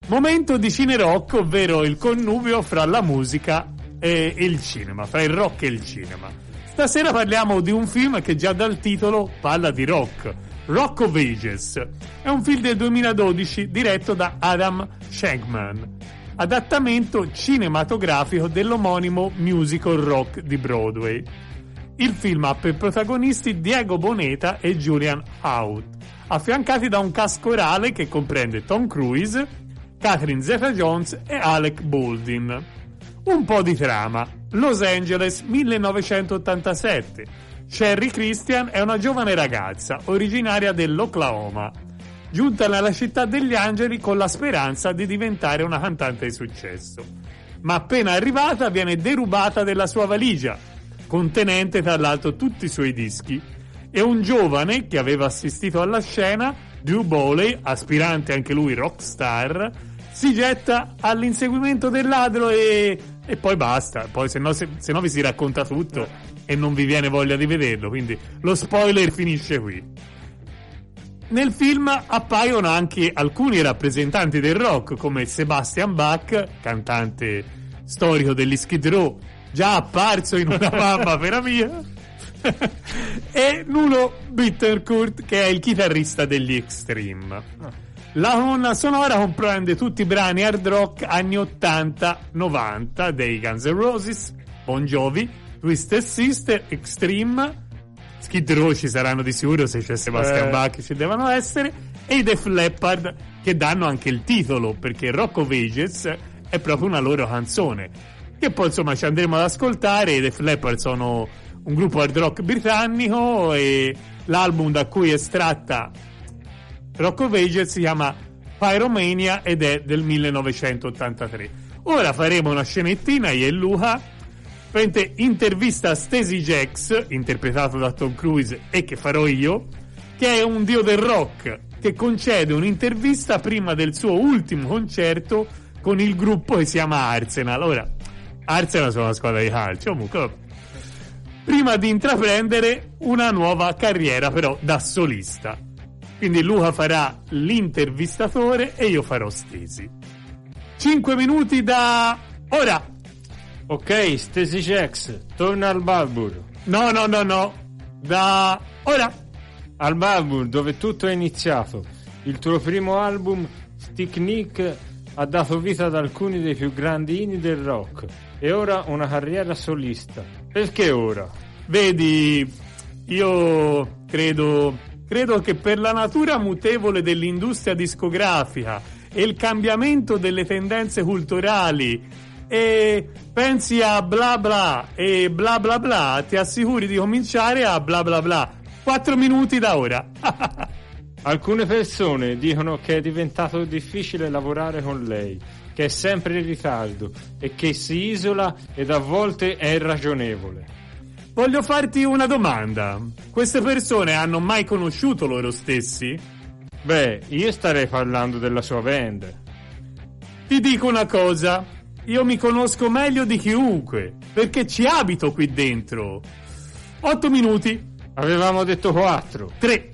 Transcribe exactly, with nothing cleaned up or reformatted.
Momento di cine rock, ovvero il connubio fra la musica e il cinema, fra il rock e il cinema. Stasera parliamo di un film che già dal titolo parla di rock, Rock of Ages. È un film del duemiladodici diretto da Adam Shankman, adattamento cinematografico dell'omonimo musical rock di Broadway. Il film ha per protagonisti Diego Boneta e Julian Hout, affiancati da un cast corale che comprende Tom Cruise, Catherine Zeta-Jones e Alec Baldwin. Un po' di trama. Los Angeles, millenovecentottantasette. Sherry Christian è una giovane ragazza originaria dell'Oklahoma, giunta nella città degli angeli con la speranza di diventare una cantante di successo. Ma appena arrivata viene derubata della sua valigia, contenente tra l'altro tutti i suoi dischi, e un giovane che aveva assistito alla scena, Drew Bowley, aspirante anche lui rockstar, si getta all'inseguimento del ladro e, e poi basta. Poi se no, se, se no vi si racconta tutto e non vi viene voglia di vederlo, quindi lo spoiler finisce qui. Nel film appaiono anche alcuni rappresentanti del rock come Sebastian Bach, cantante storico degli Skid Row, già apparso in Una mamma per mia, e Nuno Bittencourt, che è il chitarrista degli Extreme. La colonna sonora comprende tutti i brani hard rock anni ottanta novanta dei Guns N' Roses, Bon Jovi, Twisted Sister, Extreme, Skid Row ci saranno di sicuro, se c'è Sebastian eh. Bach ci devono essere, e i Def Leppard, che danno anche il titolo, perché Rock of Ages è proprio una loro canzone, che poi insomma ci andremo ad ascoltare. I Def Leppard sono un gruppo hard rock britannico e l'album da cui è estratta Rock of Ages si chiama Pyromania ed è del millenovecentottantatré. Ora faremo una scenettina, io e Luca, prende intervista a Stacey Jacks, interpretato da Tom Cruise e che farò io, che è un dio del rock, che concede un'intervista prima del suo ultimo concerto con il gruppo che si chiama Arsenal. Ora, Arsenal sono una squadra di calcio, comunque, prima di intraprendere una nuova carriera però da solista. Quindi Luca farà l'intervistatore e io farò Stacey. Cinque minuti da ora. Ok, Stacey Jacks, torna al Balbour. No, no, no, no. Da ora. Al Balbour, dove tutto è iniziato. Il tuo primo album, Stick Nick, ha dato vita ad alcuni dei più grandi inni del rock. E ora una carriera solista. Perché ora? Vedi, io credo... Credo che per la natura mutevole dell'industria discografica e il cambiamento delle tendenze culturali e pensi a bla bla e bla bla bla, ti assicuri di cominciare a bla bla bla. Quattro minuti da ora. Alcune persone dicono che è diventato difficile lavorare con lei, che è sempre in ritardo e che si isola ed a volte è irragionevole. Voglio farti una domanda. Queste persone hanno mai conosciuto loro stessi? Beh, io starei parlando della sua band. Ti dico una cosa. Io mi conosco meglio di chiunque, perché ci abito qui dentro. Otto minuti. Avevamo detto quattro. Tre.